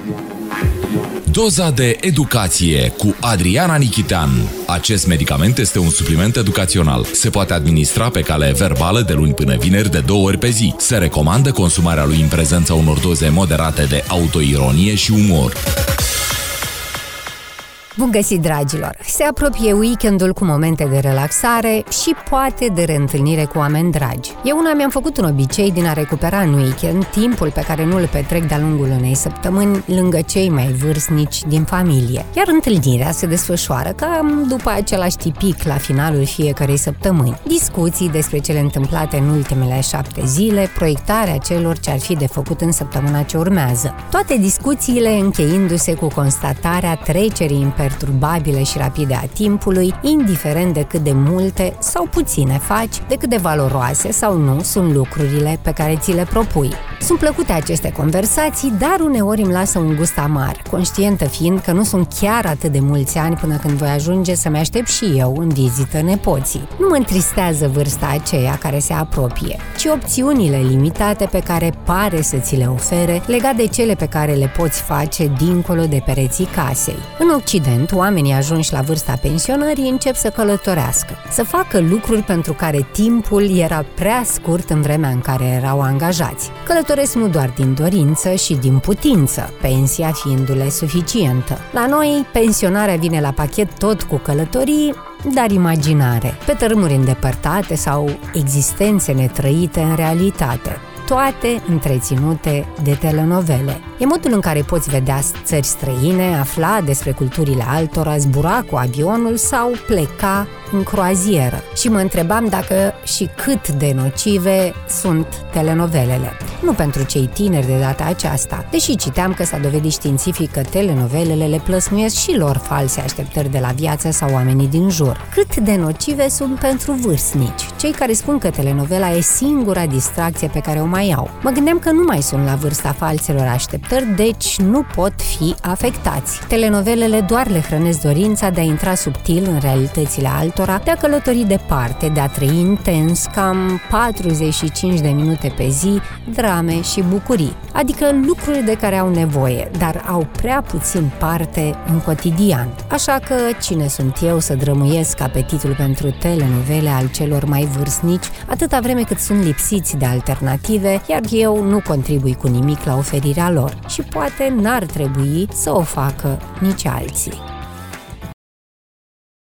Doza de educație cu Adriana Nichitean. Acest medicament este un supliment educațional. Se poate administra pe cale verbală de luni până vineri de 2 ori pe zi. Se recomandă consumarea lui în prezența unor doze moderate de autoironie și umor. Bun găsit, dragilor! Se apropie weekendul cu momente de relaxare și poate de reîntâlnire cu oameni dragi. Eu mi-am făcut un obicei din a recupera în weekend timpul pe care nu îl petrec de-a lungul unei săptămâni lângă cei mai vârstnici din familie. Iar întâlnirea se desfășoară cam după același tipic la finalul fiecărei săptămâni. Discuții despre cele întâmplate în ultimele 7 zile, proiectarea celor ce ar fi de făcut în săptămâna ce urmează. Toate discuțiile încheiindu-se cu constatarea trecerii imperturbabile și rapide a timpului, indiferent de cât de multe sau puține faci, de cât de valoroase sau nu sunt lucrurile pe care ți le propui. Sunt plăcute aceste conversații, dar uneori îmi lasă un gust amar, conștientă fiind că nu sunt chiar atât de mulți ani până când voi ajunge să-mi aștept și eu în vizită nepoții. Nu mă întristează vârsta aceea care se apropie, ci opțiunile limitate pe care pare să ți le ofere, legat de cele pe care le poți face dincolo de pereții casei. În Occident, oamenii ajunși la vârsta pensionării încep să călătorească, să facă lucruri pentru care timpul era prea scurt în vremea în care erau angajați. Călătoresc nu doar din dorință și din putință, pensia fiindu-le suficientă. La noi, pensionarea vine la pachet tot cu călătorii, dar imaginare, pe tărâmuri îndepărtate sau existențe netrăite în realitate. Toate întreținute de telenovele. E modul în care poți vedea țări străine, afla despre culturile altora, zbura cu avionul sau pleca în croazieră. Și mă întrebam dacă și cât de nocive sunt telenovelele. Nu pentru cei tineri de data aceasta, deși citeam că s-a dovedit științific că telenovelele le plăsmuiesc și lor false așteptări de la viață sau oamenii din jur. Cât de nocive sunt pentru vârstnici, cei care spun că telenovela e singura distracție pe care o mai au. Mă gândeam că nu mai sunt la vârsta falselor așteptări, deci nu pot fi afectați. Telenovelele doar le hrănesc dorința de a intra subtil în realitățile altora, de a călători departe, de a trăi intens, cam 45 de minute pe zi, drame și bucurii, adică lucruri de care au nevoie, dar au prea puțin parte în cotidian. Așa că cine sunt eu să drămuiesc apetitul pentru telenovele al celor mai vârstnici, atâta vreme cât sunt lipsiți de alternative, iar eu nu contribui cu nimic la oferirea lor și poate n-ar trebui să o facă nici alții.